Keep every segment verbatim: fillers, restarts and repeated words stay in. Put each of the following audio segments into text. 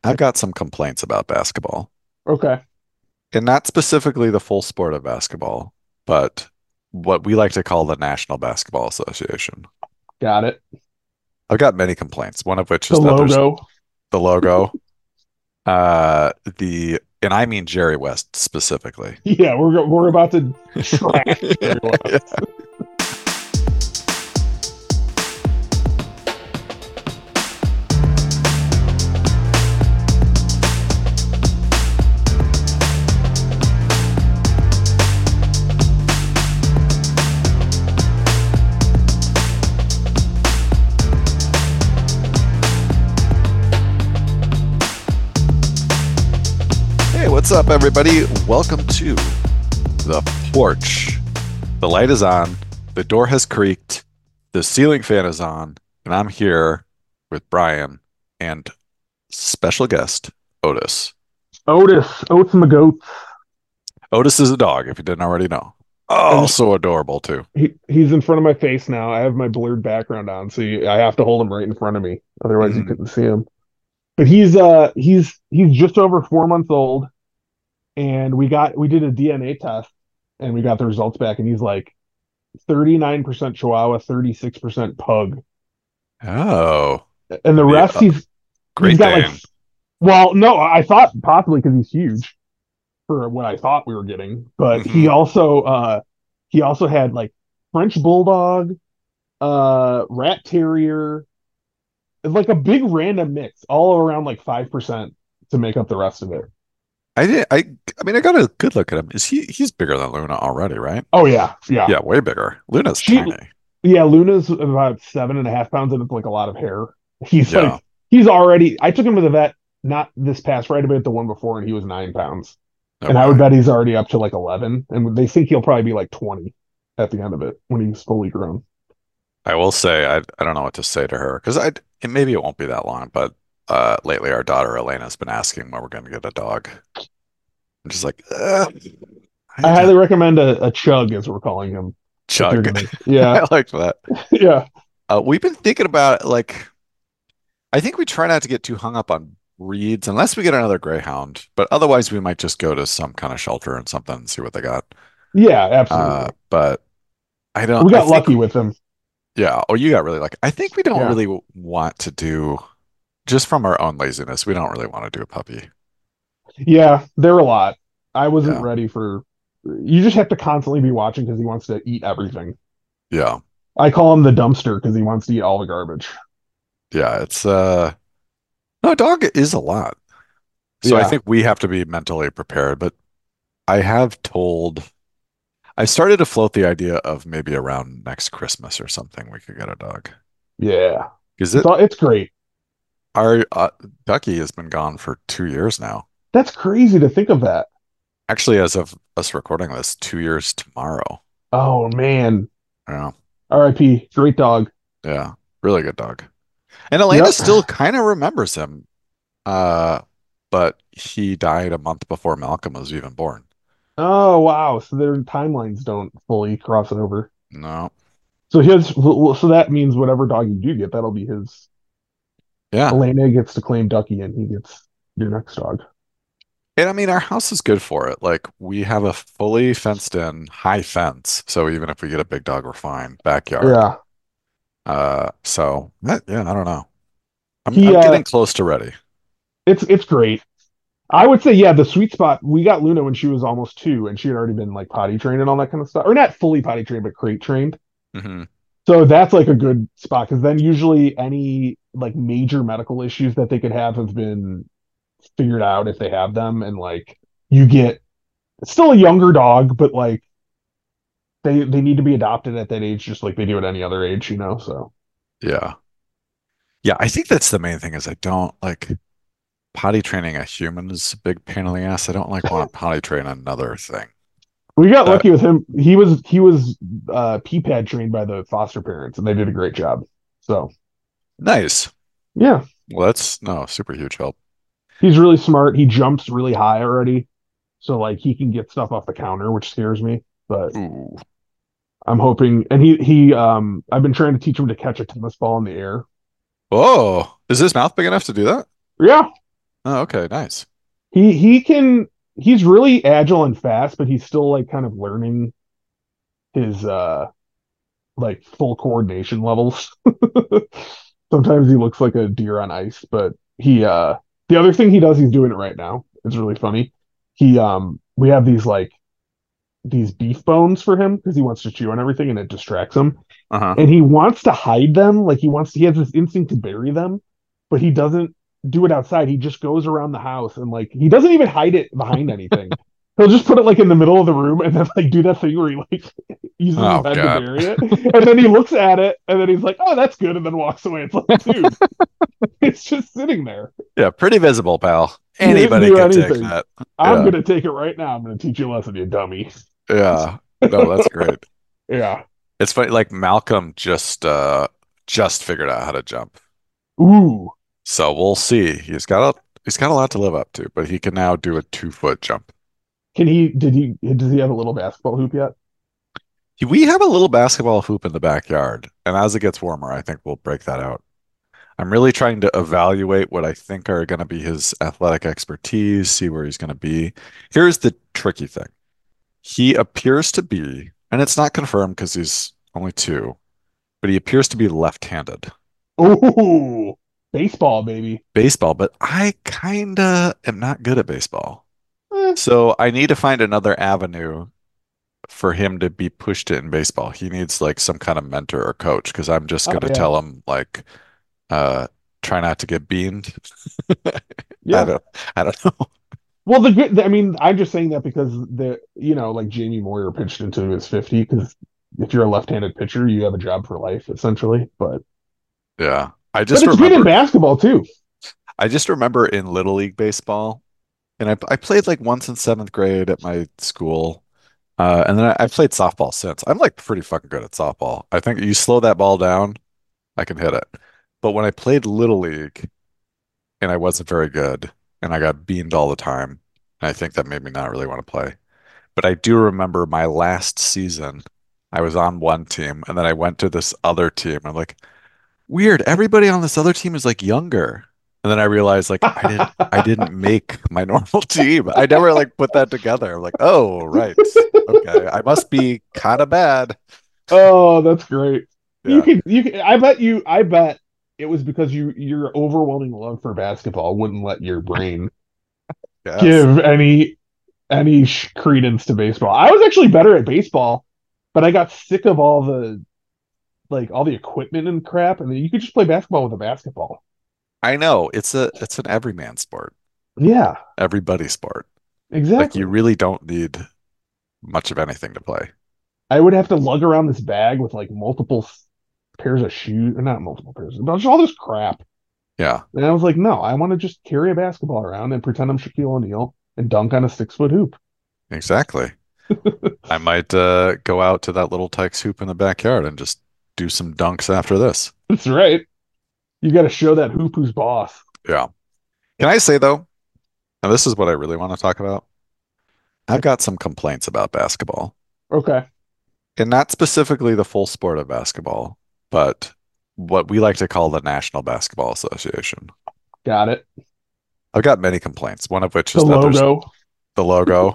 I've got some complaints about basketball, Okay, and not specifically the full sport of basketball, but what we like to call the National Basketball Association. got it. I've got many complaints, one of which The is that there's logo. the logo, uh, the, and I mean Jerry West specifically. Yeah, we're go- we're about to trash Yeah, Jerry West. yeah. Hey, what's up, everybody? Welcome to the porch. The light is on, the door has creaked, the ceiling fan is on, and I'm here with Brian and special guest Otis. Otis, Oats and the goats, Otis is a dog, if you didn't already know. Oh, and so adorable too. he he's in front of my face now. I have my blurred background on, so you, I have to hold him right in front of me, otherwise you Mhm. couldn't see him. But he's uh he's he's just over four months old, and we got we did a D N A test, and we got the results back, and he's like thirty-nine percent Chihuahua, thirty-six percent Pug, Oh, and the the rest uh, he's he's Great got like, Dane. well, no, I thought possibly because he's huge for what I thought we were getting, but he Hmm. also uh he also had like French Bulldog, uh Rat Terrier, like a big random mix, all around like five percent to make up the rest of it. I did. I. I mean, I got a good look at him. Is he? He's bigger than Luna already, right? Oh yeah, yeah. Yeah, way bigger. Luna's She tiny. yeah, Luna's about seven and a half pounds and it's like a lot of hair. He's Yeah. like he's already I took him to the vet not this past right but the one before and he was nine pounds. No And I would way. bet he's already up to like eleven. And they think he'll probably be like twenty at the end of it when he's fully grown. I will say I. I don't know what to say to her because I. And maybe it won't be that long, but uh, lately our daughter Elena's been asking when we're going to get a dog. I'm just like, uh, I I d- highly recommend a, a chug, as we're calling him, if you're chug. gonna. Yeah, I like that. yeah, Uh, we've been thinking about like I think we try not to get too hung up on breeds unless we get another greyhound, but otherwise we might just go to some kind of shelter and something and see what they got. yeah, Uh, absolutely. but I don't, We I got think, lucky with him. yeah. Oh, you got really lucky. I think we don't Yeah, really want to do, just from our own laziness, we don't really want to do a puppy. yeah, they're a lot. I wasn't Yeah. ready for. You just have to constantly be watching because he wants to eat everything. Yeah. I call him the dumpster because he wants to eat all the garbage. Yeah. It's, uh, no, a dog is a lot. So I Yeah, think we have to be mentally prepared, but I have told, I started to float the idea of maybe around next Christmas or something, we could get a dog. yeah. Is It's it all. It's great. our uh, Ducky has been gone for two years now. That's crazy to think of that. Actually, as of us recording this, two years tomorrow. Oh man. Yeah, R I P. Great dog. yeah, really good dog. And Elena Yep. still kind of remembers him, uh, but he died a month before Malcolm was even born. Oh wow. So their timelines don't fully cross over. No, So his so that means whatever dog you do get, that'll be his. yeah, Elena gets to claim Ducky, and he gets your next dog. and I mean our house is good for it. Like we have a fully fenced in high fence, so even if we get a big dog, we're fine. Backyard. Yeah. Uh, so that, yeah, I don't know. I'm He I'm uh, getting close to ready. it's it's great. I would say yeah, the sweet spot. We got Luna when she was almost two, and she had already been like potty trained and all that kind of stuff, or not fully potty trained, but crate trained. Hmm. So that's like a good spot because then usually any like major medical issues that they could have have been figured out if they have them, and like you get it's still a younger dog, but like they they need to be adopted at that age just like they do at any other age, you know. So Yeah. Yeah, I think that's the main thing is I don't like potty training a human is a big pain in the ass. I don't like want to potty train another thing. we got That lucky with him. He was he was uh P PAD trained by the foster parents and they did a great job. So nice. yeah, Well, that's no super huge help. he's really smart. He jumps really high already. So like he can get stuff off the counter, which scares me. But Ooh. I'm hoping and he he um I've been trying to teach him to catch a tennis ball in the air. Oh, is his mouth big enough to do that? Yeah. Oh, okay, nice. He he can he's really agile and fast, but he's still like kind of learning his uh like full coordination levels. Sometimes he looks like a deer on ice, but he uh the other thing he does, he's doing it right now. It's really funny. He um we have these like these beef bones for him because he wants to chew on everything and it distracts him. Uh-huh. And he wants to hide them, like he wants to, he has this instinct to bury them, but he doesn't do it outside. He just goes around the house and like he doesn't even hide it behind anything. He'll just put it like in the middle of the room and then like do that thing where he like uses his Oh head to God. bury it. And then he looks at it and then he's like, oh, that's good. And then walks away. It's like, dude, it's just sitting there. Yeah, pretty visible, pal. He didn't Anybody do could take anything. that. I'm Yeah. gonna take it right now. I'm gonna teach you a lesson, you dummy. Yeah. No, that's great. Yeah. It's funny, like Malcolm just uh just figured out how to jump. Ooh. So we'll see. He's got a he's got a lot to live up to, but he can now do a two foot jump. Can he did he does he have a little basketball hoop yet? We have a little basketball hoop in the backyard, and as it gets warmer, I think we'll break that out. I'm really trying to evaluate what I think are going to be his athletic expertise, see where he's going to be. Here's the tricky thing. He appears to be, and it's not confirmed because he's only two, but he appears to be left-handed. Ooh. Baseball, baby. Baseball, but I kinda am not good at baseball. Eh, So I need to find another avenue for him to be pushed in baseball. He needs like some kind of mentor or coach because I'm just oh gonna yeah. tell him like uh try not to get beamed. I Yeah. don't I don't know. Well, the good, I mean, I'm just saying that because the, you know, like Jamie Moyer pitched until he was fifty, because if you're a left-handed pitcher, you have a job for life, essentially. But, Yeah. I but just it's good in remember basketball too. I just remember in Little League baseball, and I I played like once in seventh grade at my school. Uh, and then I, I played softball since. I'm like pretty fucking good at softball. I think you slow that ball down, I can hit it. But when I played Little League and I wasn't very good and I got beamed all the time, and I think that made me not really want to play. But I do remember my last season, I was on one team and then I went to this other team. I'm like, weird, everybody on this other team is like younger. And then I realized like I didn't I didn't make my normal team. I never like put that together. I'm like, oh, right. Okay. I must be kind of bad. Oh, that's great. You Yeah. can, you can, I bet you, I bet it was because you, your overwhelming love for basketball wouldn't let your brain Yes. give any, any credence to baseball. I was actually better at baseball, but I got sick of all the, like all the equipment and crap, and then you could just play basketball with a basketball. I know. It's a it's an everyman sport, Yeah, everybody sport. Like you exactly. really don't need much of anything to play. I would have to lug around this bag with like multiple s- pairs of shoes, or not multiple pairs, but just all this crap. Yeah, And I was like, no, I want to just carry a basketball around and pretend I'm Shaquille O'Neal and dunk on a six foot hoop. exactly. I might uh, go out to that little Tykes hoop in the backyard and just do some dunks after this. That's right. You got to show that hoop who's boss. Yeah. Can I say though, and this is what I really want to talk about. I've got some complaints about basketball, Okay, and not specifically the full sport of basketball, but what we like to call the National Basketball Association. got it. I've got many complaints, one of which The is that there's logo. the logo,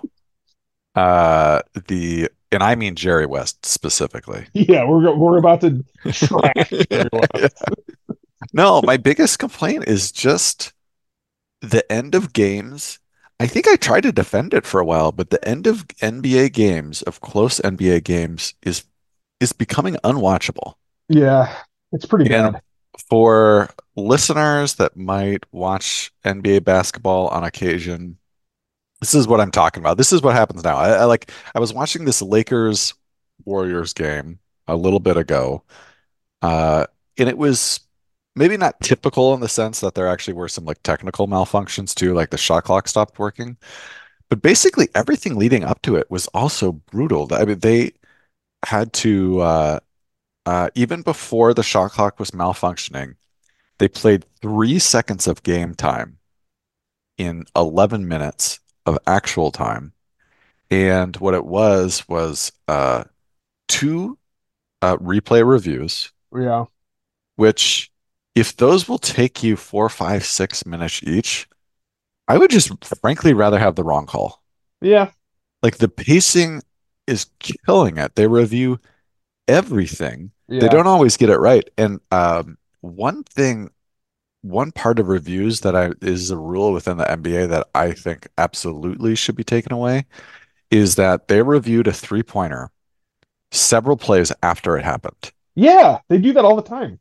uh, the, and I mean Jerry West specifically. Yeah, we're we're about to trash Jerry West. No, my biggest complaint is just the end of games. I think I tried to defend it for a while, but the end of N B A games, of close N B A games, is is becoming unwatchable. Yeah, it's pretty And bad. for listeners that might watch N B A basketball on occasion, this is what I'm talking about. This is what happens now. I, I like I was watching this Lakers Warriors game a little bit ago, uh, and it was maybe not typical in the sense that there actually were some like technical malfunctions too, like the shot clock stopped working. But basically everything leading up to it was also brutal. I mean, they had to uh, uh, even before the shot clock was malfunctioning, they played three seconds of game time in eleven minutes of actual time. And what it was was uh, two uh, replay reviews, Yeah, which if those will take you four, five, six minutes each, I would just frankly rather have the wrong call. Yeah, Like the pacing is killing it. They review everything. They yeah, don't always get it right. And um, one thing, one part of reviews that I is a rule within the N B A that I think absolutely should be taken away is that they reviewed a three pointer several plays after it happened. yeah. They do that all the time.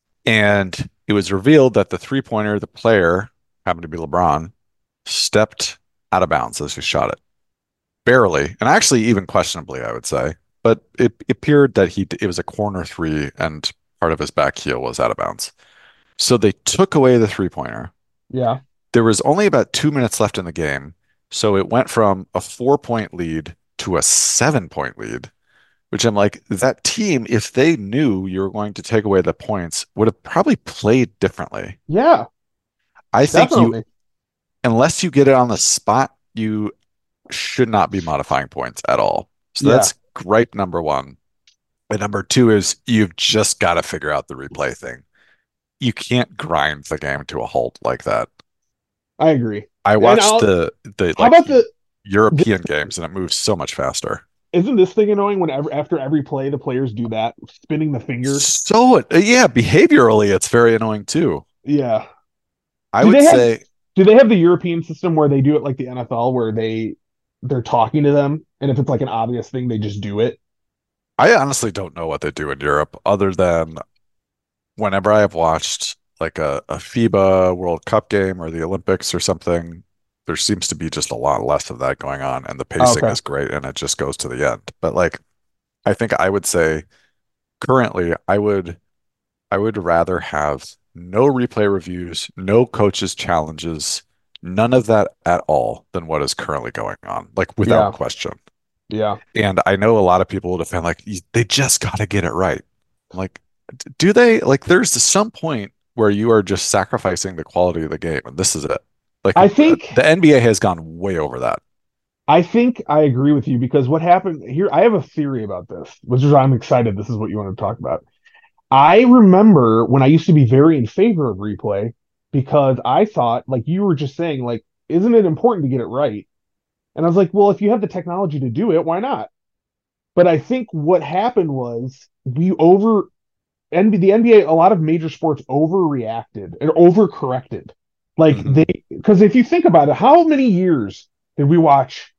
And it was revealed that the three pointer, the player happened to be LeBron, stepped out of bounds as he shot it. Barely, and actually even questionably, I would say. But it, it appeared that he it was a corner three and part of his back heel was out of bounds. So they took away the three pointer. Yeah, There was only about two minutes left in the game. So it went from a four point lead to a seven point lead, which I'm like, that team, if they knew you were going to take away the points, would have probably played differently. yeah, I think you, definitely. unless you get it on the spot, you should not be modifying points at all. So Yeah, that's gripe number one. And number two is you've just got to figure out the replay thing. You can't grind the game to a halt like that. I agree. I And watched I'll. the the How like about the? European games and it moves so much faster. Isn't this thing annoying whenever after every play the players do that, spinning the finger? So yeah, behaviorally it's very annoying too. Yeah. I Do would they have say do they have the European system where they do it like the N F L where they they're talking to them and if it's like an obvious thing they just do it? I honestly don't know what they do in Europe other than whenever I have watched like a, a FIBA World Cup game or the Olympics or something, there seems to be just a lot less of that going on, and the Oh, pacing okay. is great, and it just goes to the end. But like, I think I would say currently, I would I would rather have no replay reviews, no coaches challenges, none of that at all than what is currently going on, like without Yeah. question. Yeah. And I know a lot of people will defend like they just got to get it right. Like, do they? Like, there's some point where you are just sacrificing the quality of the game, and this is it. Like, I uh, think the N B A has gone way over that. I think I agree with you because what happened here I have a theory about this, which is why I'm excited this is what you want to talk about. I remember when I used to be very in favor of replay because I thought like you were just saying like isn't it important to get it right? And I was like, well, if you have the technology to do it, why not? But I think what happened was we over and the N B A, a a lot of major sports overreacted and overcorrected. Like they, Hmm. because if you think about it, how many years did we watch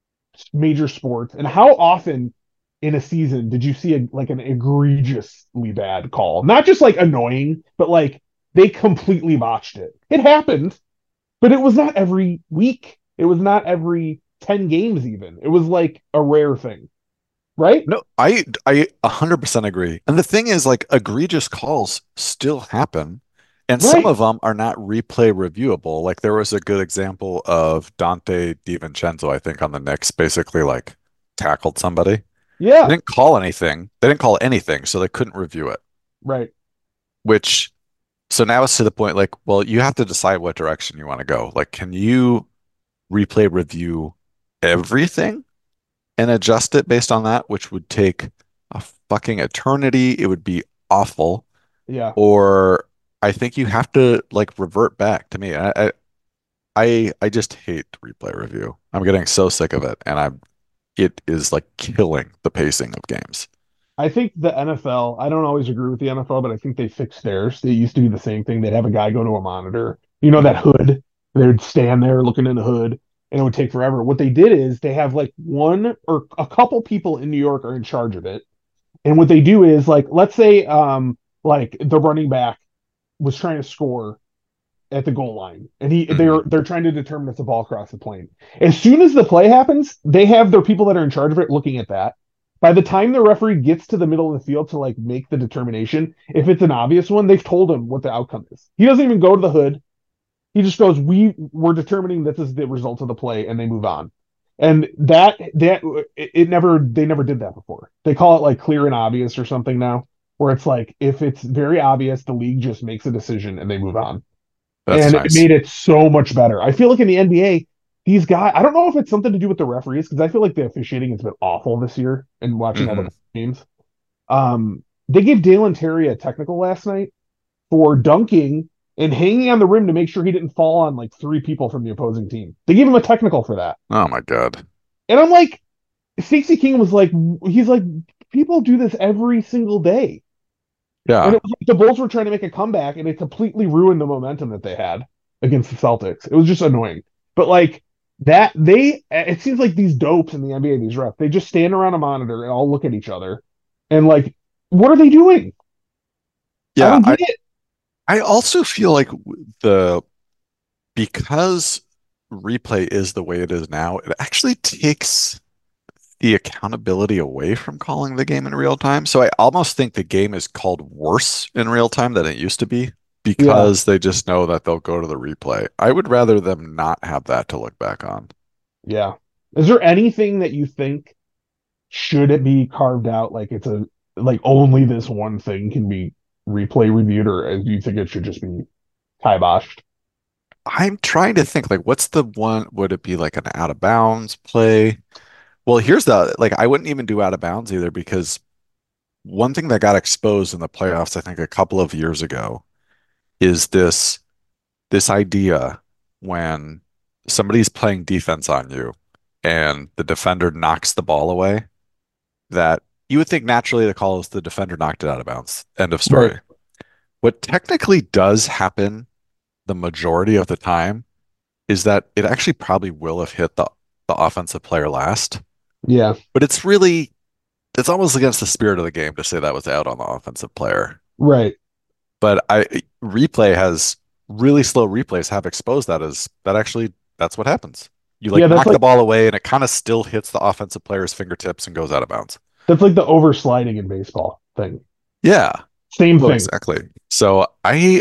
major sports, and how often in a season did you see a, like an egregiously bad call? Not just like annoying, but like they completely botched it. It happened, but it was not every week. It was not every ten games even. It was like a rare thing, right? No, I I one hundred percent agree. And the thing is, like, egregious calls still happen, and some Right. of them are not replay reviewable. Like, there was a good example of Dante DiVincenzo, I think, on the Knicks, basically like tackled somebody. They Yeah. didn't call anything. They didn't call anything, so they couldn't review it. Right. Which, so now it's to the point, like, well, you have to decide what direction you want to go. Like, can you replay review everything and adjust it based on that, which would take a fucking eternity. It would be awful. Yeah. Or I think you have to like revert back to me. I I I just hate replay review. I'm getting so sick of it, and I'm it is like killing the pacing of games. I think the N F L, I don't always agree with the N F L, but I think they fixed theirs. They used to be the same thing. They'd have a guy go to a monitor, you know, that Mhm. hood. They'd stand there looking in the hood and it would take forever. What they did is they have like one or a couple people in New York are in charge of it. And what they do is like, let's say, um, like the running back was trying to score at the goal line and he they're Mhm. they're trying to determine if the ball crossed the plane. As soon as the play happens, they have their people that are in charge of it looking at that. By the time the referee gets to the middle of the field to like make the determination, if it's an obvious one, they've told him what the outcome is. He doesn't even go to the hood. He just goes, "We were determining this is the result of the play," and they move on. And that that it, it never they never did that before. They call it like clear and obvious or something now, where it's like if it's very obvious, the league just makes a decision and they move on, That's and it nice. made it so much better. I feel like in the N B A, these guys, I don't know if it's something to do with the referees because I feel like the officiating has been awful this year and watching all the Hmm. games. Um, they gave Dalen Terry a technical last night for dunking. and hanging on the rim to make sure he didn't fall on like three people from the opposing team. They gave him a technical for that. Oh my God. And I'm like, Stacey King was like, he's like, people do this every single day. And Yeah. it was like the Bulls were trying to make a comeback and it completely ruined the momentum that they had against the Celtics. It was just annoying. But like that, they, it seems like these dopes in the N B A, these refs, they just stand around a monitor and all look at each other and like, what are they doing? I Yeah. don't I, get it. I also feel like the, because replay is the way it is now, it actually takes the accountability away from calling the game in real time. So I almost think the game is called worse in real time than it used to be Yeah, because they just know that they'll go to the replay. I would rather them not have that to look back on. yeah. Is there anything that you think should it be carved out like it's a like only this one thing can be replay reviewed, or do you think it should just be kiboshed? I'm trying to think like what's the one, would it be like an out of bounds play? Well, here's the like I wouldn't even do out of bounds either because one thing that got exposed in the playoffs, I think a couple of years ago, is this this idea when somebody's playing defense on you and the defender knocks the ball away, that you would think naturally the call is the defender knocked it out of bounds. End of Right. story. What technically does happen the majority of the time is that it actually probably will have hit the, the offensive player last, Yeah. but it's really, it's almost against the spirit of the game to say that was out on the offensive player. Right. But I replay has really slow replays have exposed that as that actually that's what happens. You Yeah, like that's knock the like ball away and it kind of still hits the offensive player's fingertips and goes out of bounds. that's like the oversliding in baseball thing. Yeah, Same well, thing. exactly. So I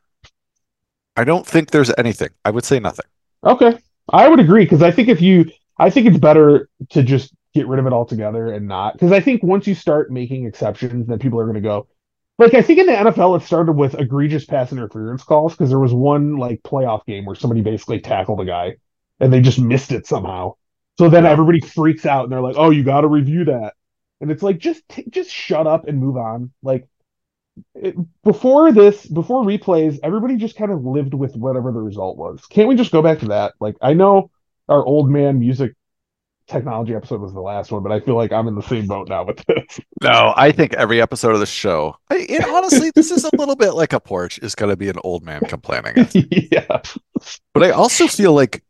I don't think there's anything. I would say nothing. Okay. I would agree because I think if you I think it's better to just get rid of it altogether and not because I think once you start making exceptions, then people are going to go. Like I think in the N F L, it started with egregious pass interference calls because there was one like playoff game where somebody basically tackled a guy and they just missed it somehow. So then Yeah. everybody freaks out and they're like, "Oh, you got to review that," and it's like just t- just shut up and move on. Like it, before this, before replays, everybody just kind of lived with whatever the result was. Can't we just go back to that? Like I know our old man music technology episode was the last one, but I feel like I'm in the same boat now with this. No, I think every episode of the show, I, and honestly, this is a little bit like a porch is going to be an old man complaining, I think. Yeah. But I also feel like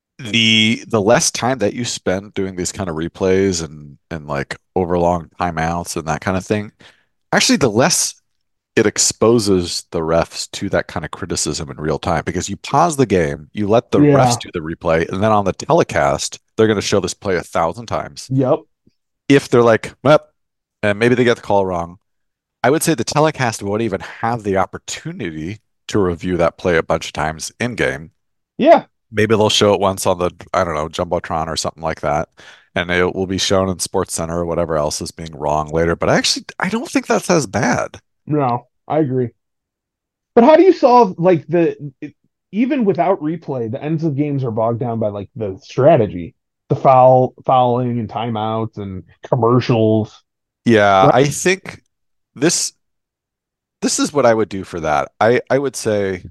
the the less time that you spend doing these kind of replays and and like overlong timeouts and that kind of thing, actually the less it exposes the refs to that kind of criticism in real time because you pause the game, you let the refs Yeah. do the replay, and then on the telecast, they're going to show this play a thousand times. Yep. If they're like, well, and maybe they get the call wrong, I would say the telecast won't even have the opportunity to review that play a bunch of times in game. Yeah. Maybe they'll show it once on the, I don't know, Jumbotron or something like that. And it will be shown in Sports Center or whatever else is being wrong later. But actually, I don't think that's as bad. No, I agree. But how do you solve like the it, even without replay, the ends of games are bogged down by like the strategy, the foul fouling and timeouts and commercials. Yeah, Right. I think this this is what I would do for that. I I would say,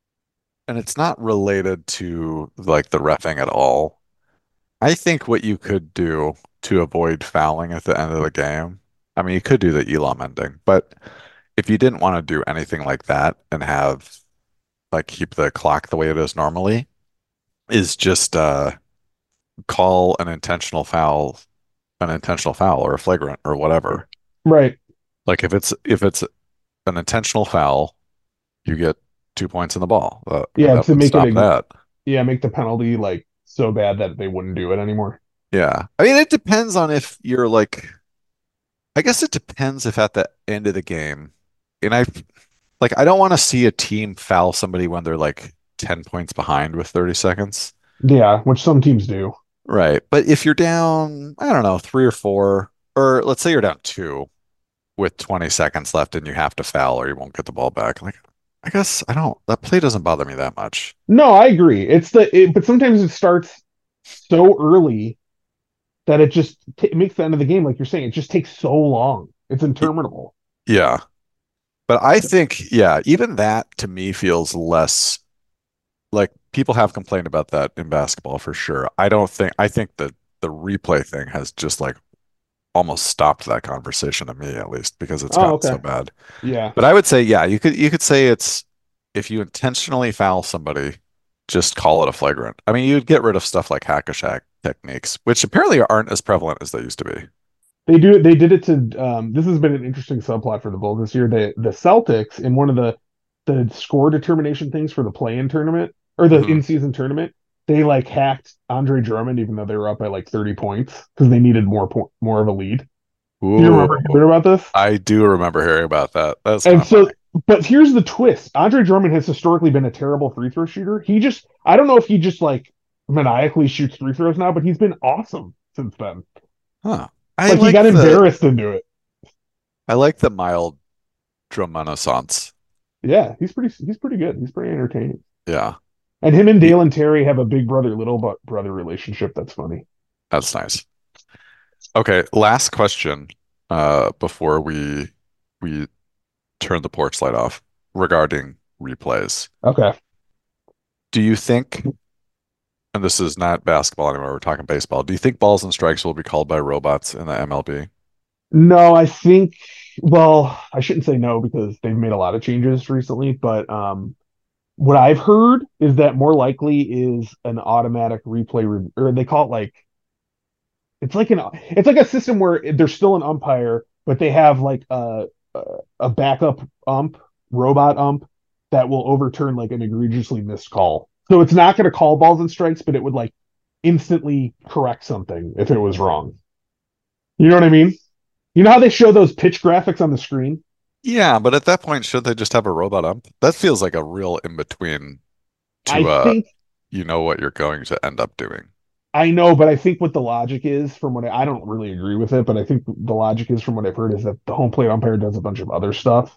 and it's not related to like the reffing at all. I think what you could do to avoid fouling at the end of the game, I mean, you could do the Elam ending, but if you didn't want to do anything like that and have like keep the clock the way it is normally, is just uh call an intentional foul an intentional foul or a flagrant or whatever. Right. Like if it's if it's an intentional foul, you get two points in the ball. Uh, I mean, Yeah, that to would make it stop a that. yeah, make the penalty like so bad that they wouldn't do it anymore. Yeah. I mean, it depends on if you're like, I guess it depends if at the end of the game, and I like, I don't want to see a team foul somebody when they're like ten points behind with thirty seconds. Yeah, which some teams do. Right. But if you're down, I don't know, three or four, or let's say you're down two with twenty seconds left and you have to foul or you won't get the ball back. Like, I guess I don't, that play doesn't bother me that much. No, I agree. It's the it, but sometimes it starts so early that it just t- it makes the end of the game like you're saying. It just takes so long. It's Y- interminable. Yeah. But I think, yeah, even that to me feels less like people have complained about that in basketball for sure. I don't think, I think that the replay thing has just like almost stopped that conversation to me at least because it's Oh, gotten so okay. bad. Yeah. But I would say, yeah, you could you could say it's if you intentionally foul somebody, just call it a flagrant. I mean, you'd get rid of stuff like hack-a-shack techniques, which apparently aren't as prevalent as they used to be. They do they did it to um this has been an interesting subplot for the Bulls this year. The the Celtics in one of the the score determination things for the play-in tournament or the Hmm. in-season tournament, they like hacked Andre Drummond even though they were up by like thirty points because they needed more po more of a lead. Do you Ooh, remember hearing about this? I do remember hearing about that. That's kind And of funny. so, but here's the twist. Andre Drummond has historically been a terrible free throw shooter. He just, I don't know if he just like maniacally shoots free throws now, but he's been awesome since then. Huh. I Like he like got the embarrassed into it. I like the mild drum renaissance. Yeah, he's pretty, he's pretty good. He's pretty entertaining. Yeah. And him and He- Dalen Terry have a big brother, little bu- brother relationship. That's funny. that's nice. Okay, last question uh before we we turn the porch light off regarding replays. Okay. Do you think, and this is not basketball anymore, we're talking baseball, do you think balls and strikes will be called by robots in the M L B? No, I think, well, I shouldn't say no because they've made a lot of changes recently, but um, what I've heard is that more likely is an automatic replay, re- or they call it like it's like an it's like a system where there's still an umpire, but they have like a a, a backup ump, robot ump that will overturn like an egregiously missed call. So it's not going to call balls and strikes, but it would like instantly correct something if it was wrong. You know what I mean? You know how they show those pitch graphics on the screen? Yeah, but at that point, should they just have a robot ump? That feels like a real in between I to uh think you know what you're going to end up doing. I know, but I think what the logic is from what I, I don't really agree with it, but I think the logic is from what I've heard is that the home plate umpire does a bunch of other stuff,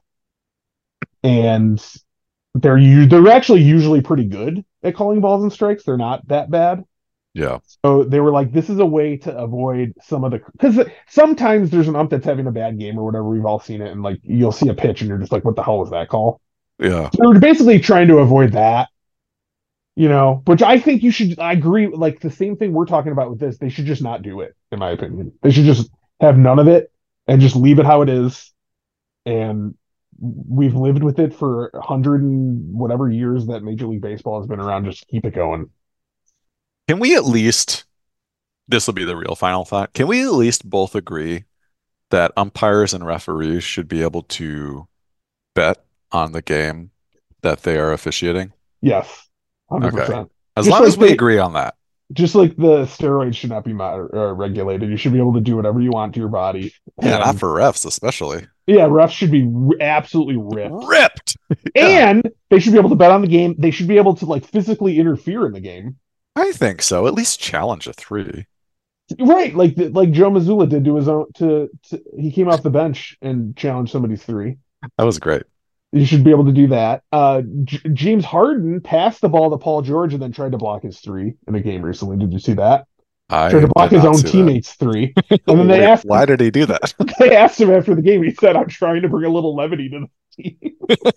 and they're u- they're actually usually pretty good at calling balls and strikes. They're not that bad. Yeah. So they were like, this is a way to avoid some of the because sometimes there's an ump that's having a bad game or whatever. We've all seen it, and like you'll see a pitch and you're just like, what the hell was that call? Yeah. So they're basically trying to avoid that, you know. Which I think you should. I agree. Like the same thing we're talking about with this, they should just not do it, in my opinion. They should just have none of it and just leave it how it is. And we've lived with it for a hundred and whatever years that Major League Baseball has been around. Just keep it going. Can we at least, this will be the real final thought. Can we at least both agree that umpires and referees should be able to bet on the game that they are officiating? Yes, one hundred Okay. percent. As Just long like as we they, agree on that. just like the steroids should not be mod- uh, regulated. You should be able to do whatever you want to your body. Yeah, not And for refs especially. yeah, refs should be r- absolutely ripped. Ripped. Yeah, And they should be able to bet on the game. They should be able to like physically interfere in the game. I think so. At least challenge a three. Right, like like Joe Mazzulla did to his own to, to he came off the bench and challenged somebody's three. That was great. You should be able to do that. Uh, J- James Harden passed the ball to Paul George and then tried to block his three in a game recently. Did you see that? Tried to I block did his not own see that. teammates' three. And then they Wait, asked why did he do that? they asked him after the game. He said, "I'm trying to bring a little levity to the team,"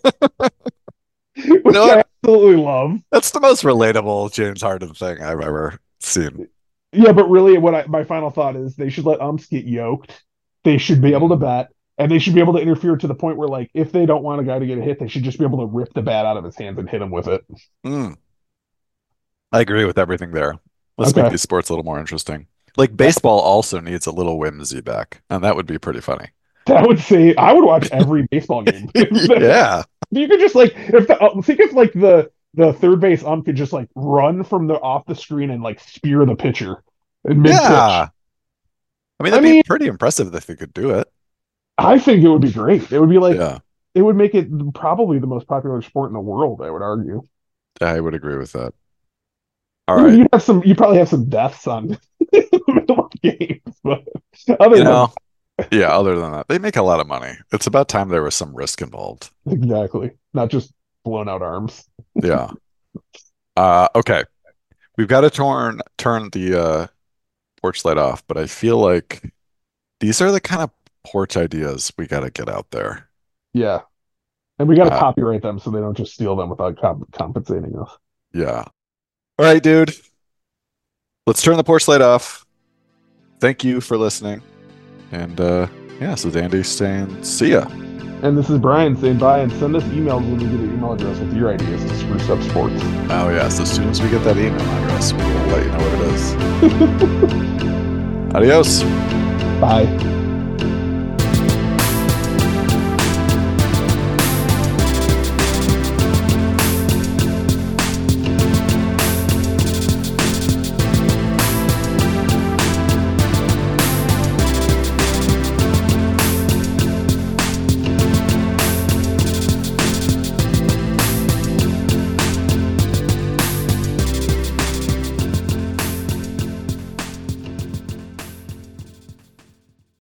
You which know I what? absolutely love. That's the most relatable James Harden thing I've ever seen. Yeah, but really, what I, my final thought is they should let umps get yoked. They should be able to Mm, bet, and they should be able to interfere to the point where, like, if they don't want a guy to get a hit, they should just be able to rip the bat out of his hands and hit him with it. mm. I agree with everything there. Let's make Okay, these sports a little more interesting. Like baseball also needs a little whimsy back, and that would be pretty funny. that would say I would watch every baseball game. Yeah. You could just like if the uh, think if like the the third base ump could just like run from the off the screen and like spear the pitcher in mid pitch. Yeah. I mean, I that'd be mean, pretty impressive if they could do it. I think it would be great. It would be like Yeah, it would make it probably the most popular sport in the world, I would argue. I would agree with that. All I mean, right. you have some you probably have some deaths on the middle of games, but other You than know, yeah, other than that, they make a lot of money. It's about time there was some risk involved. exactly, not just blown out arms. Yeah. Uh, okay. We've got to turn turn the uh porch light off, but I feel like these are the kind of porch ideas we got to get out there. Yeah. And we got to Uh, copyright them so they don't just steal them without comp- compensating us. yeah. All right, dude. Let's turn the porch light off. Thank you for listening. And uh, yeah, so Andy saying, see ya. And this is Brian saying bye, and send us emails when we get an email address with your ideas to spruce up sports. Oh, yes. As soon as we get that email address, we'll let you know what it is. Adios. Bye.